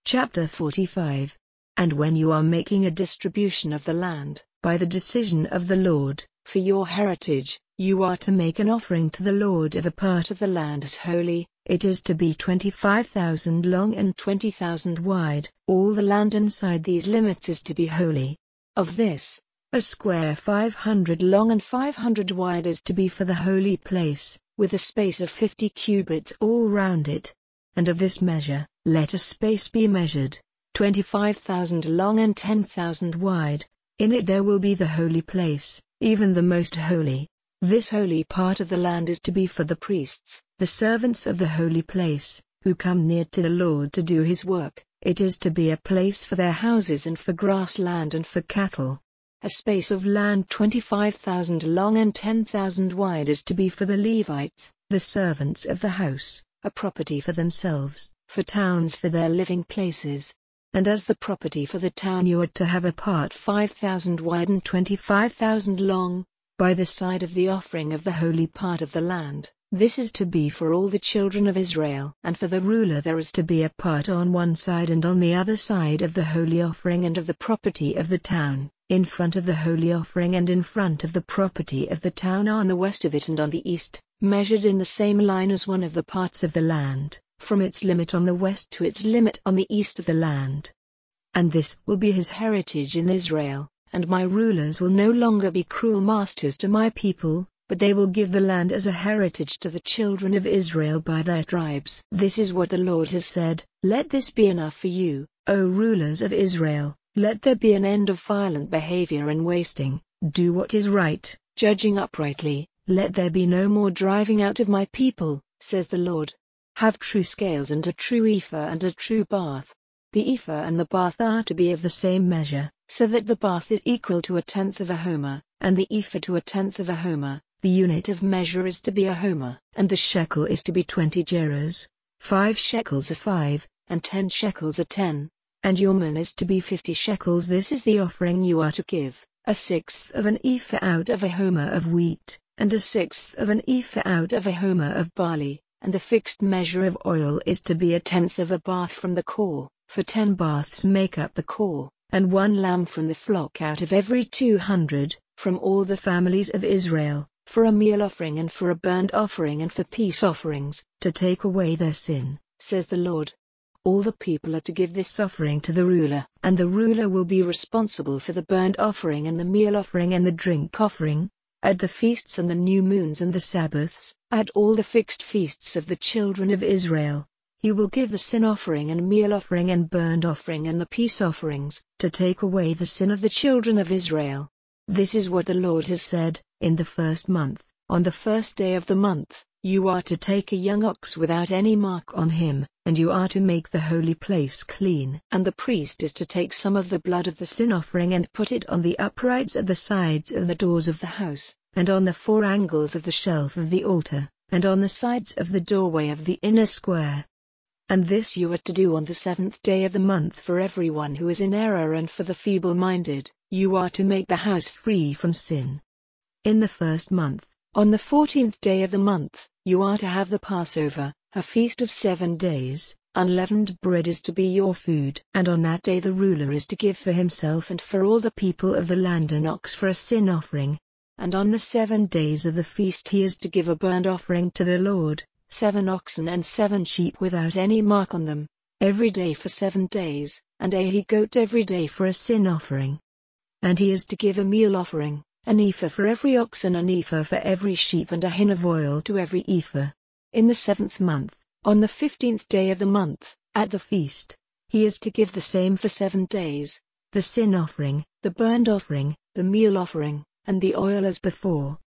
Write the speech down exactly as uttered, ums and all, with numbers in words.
Chapter forty-five. And when you are making a distribution of the land, by the decision of the Lord, for your heritage, you are to make an offering to the Lord of a part of the land as holy. It is to be twenty-five thousand long and twenty thousand wide. All the land inside these limits is to be holy. Of this, a square five hundred long and five hundred wide is to be for the holy place, with a space of fifty cubits all round it. And of this measure, let a space be measured, twenty-five thousand long and ten thousand wide. In it there will be the holy place, even the most holy. This holy part of the land is to be for the priests, the servants of the holy place, who come near to the Lord to do his work. It is to be a place for their houses and for grassland and for cattle. A space of land twenty-five thousand long and ten thousand wide is to be for the Levites, the servants of the house, a property for themselves, for towns for their living places. And as the property for the town you are to have a part five thousand wide and twenty-five thousand long, by the side of the offering of the holy part of the land. This is to be for all the children of Israel. And for the ruler there is to be a part on one side and on the other side of the holy offering and of the property of the town, in front of the holy offering and in front of the property of the town on the west of it and on the east, measured in the same line as one of the parts of the land, from its limit on the west to its limit on the east of the land. And this will be his heritage in Israel, and my rulers will no longer be cruel masters to my people, but they will give the land as a heritage to the children of Israel by their tribes. This is what the Lord has said. Let this be enough for you, O rulers of Israel. Let there be an end of violent behavior and wasting. Do what is right, judging uprightly. Let there be no more driving out of my people, says the Lord. Have true scales and a true ephah and a true bath. The ephah and the bath are to be of the same measure, so that the bath is equal to a tenth of a homer, and the ephah to a tenth of a homer. The unit of measure is to be a homer, and the shekel is to be twenty gerahs. Five shekels are five, and ten shekels are ten. And your min is to be fifty shekels. This is the offering you are to give, a sixth of an ephah out of a homer of wheat, and a sixth of an ephah out of a homer of barley, and the fixed measure of oil is to be a tenth of a bath from the core, for ten baths make up the core, and one lamb from the flock out of every two hundred, from all the families of Israel, for a meal offering and for a burnt offering and for peace offerings, to take away their sin, says the Lord. All the people are to give this offering to the ruler, and the ruler will be responsible for the burnt offering and the meal offering and the drink offering, at the feasts and the new moons and the Sabbaths, at all the fixed feasts of the children of Israel. He will give the sin offering and meal offering and burnt offering and the peace offerings, to take away the sin of the children of Israel. This is what the Lord has said. In the first month, on the first day of the month, you are to take a young ox without any mark on him, and you are to make the holy place clean. And the priest is to take some of the blood of the sin offering and put it on the uprights at the sides of the doors of the house, and on the four angles of the shelf of the altar, and on the sides of the doorway of the inner square. And this you are to do on the seventh day of the month for everyone who is in error and for the feeble-minded. You are to make the house free from sin. In the first month, on the fourteenth day of the month, you are to have the Passover, a feast of seven days. Unleavened bread is to be your food. And on that day the ruler is to give for himself and for all the people of the land an ox for a sin offering. And on the seven days of the feast he is to give a burnt offering to the Lord, seven oxen and seven sheep without any mark on them, every day for seven days, and a he-goat every day for a sin offering. And he is to give a meal offering, an ephah for every ox and an ephah for every sheep and a hin of oil to every ephah. In the seventh month, on the fifteenth day of the month, at the feast, he is to give the same for seven days, the sin offering, the burnt offering, the meal offering, and the oil as before.